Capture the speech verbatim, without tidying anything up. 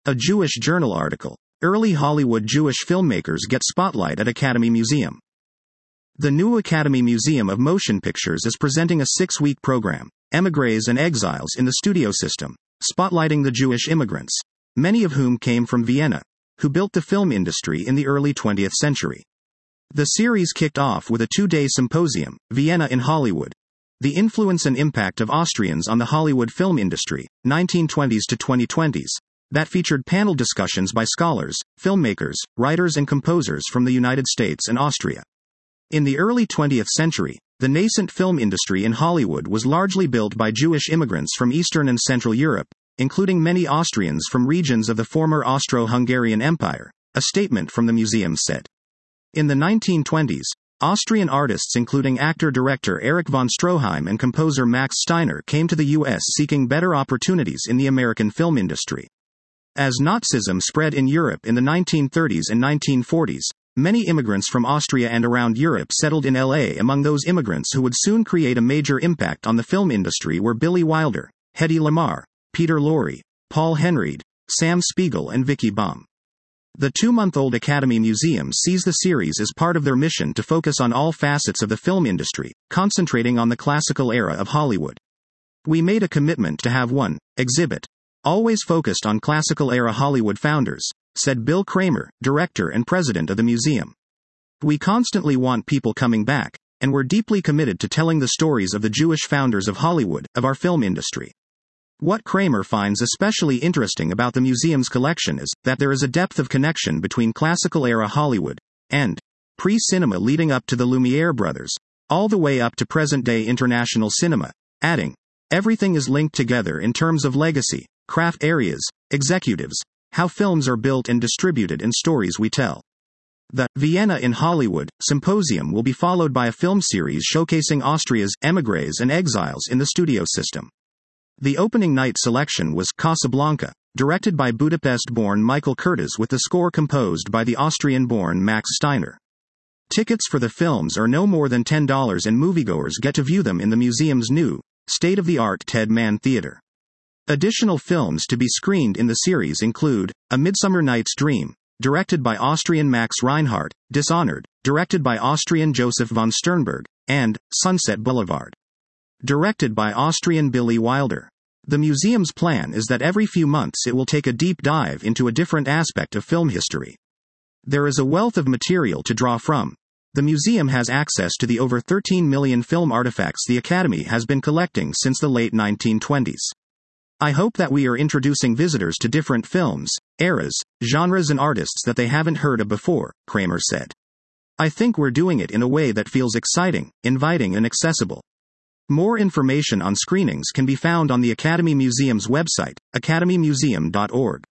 A Jewish Journal article. Early Hollywood Jewish filmmakers get spotlight at Academy Museum. The new Academy Museum of Motion Pictures is presenting a six-week program, Émigrés and Exiles in the Studio System, spotlighting the Jewish immigrants, many of whom came from Vienna, who built the film industry in the early twentieth century. The series kicked off with a two-day symposium, Vienna in Hollywood, the influence and impact of Austrians on the Hollywood film industry, nineteen twenties to twenty twenties, that featured panel discussions by scholars, filmmakers, writers and composers from the United States and Austria. In the early twentieth century, the nascent film industry in Hollywood was largely built by Jewish immigrants from Eastern and Central Europe, including many Austrians from regions of the former Austro-Hungarian Empire, a statement from the museum said. In the nineteen twenties, Austrian artists including actor-director Erich von Stroheim and composer Max Steiner came to the U S seeking better opportunities in the American film industry. As Nazism spread in Europe in the nineteen thirties and nineteen forties, many immigrants from Austria and around Europe settled in L A. Among those immigrants who would soon create a major impact on the film industry were Billy Wilder, Hedy Lamarr, Peter Lorre, Paul Henreid, Sam Spiegel and Vicky Baum. The two-month-old Academy Museum sees the series as part of their mission to focus on all facets of the film industry, concentrating on the classical era of Hollywood. We made a commitment to have one exhibit always focused on classical-era Hollywood founders, said Bill Kramer, director and president of the museum. We constantly want people coming back, and we're deeply committed to telling the stories of the Jewish founders of Hollywood, of our film industry. What Kramer finds especially interesting about the museum's collection is that there is a depth of connection between classical-era Hollywood and pre-cinema leading up to the Lumiere brothers, all the way up to present-day international cinema, adding, everything is linked together in terms of legacy, craft areas, executives, how films are built and distributed and stories we tell. The Vienna in Hollywood symposium will be followed by a film series showcasing Austria's Émigrés and Exiles in the Studio System. The opening night selection was Casablanca, directed by Budapest-born Michael Curtiz with the score composed by the Austrian-born Max Steiner. Tickets for the films are no more than ten dollars and moviegoers get to view them in the museum's new, state-of-the-art Ted Mann Theater. Additional films to be screened in the series include A Midsummer Night's Dream, directed by Austrian Max Reinhardt, Dishonored, directed by Austrian Joseph von Sternberg, and Sunset Boulevard, directed by Austrian Billy Wilder. The museum's plan is that every few months it will take a deep dive into a different aspect of film history. There is a wealth of material to draw from. The museum has access to the over thirteen million film artifacts the Academy has been collecting since the late nineteen twenties. I hope that we are introducing visitors to different films, eras, genres and artists that they haven't heard of before, Kramer said. I think we're doing it in a way that feels exciting, inviting and accessible. More information on screenings can be found on the Academy Museum's website, academy museum dot org.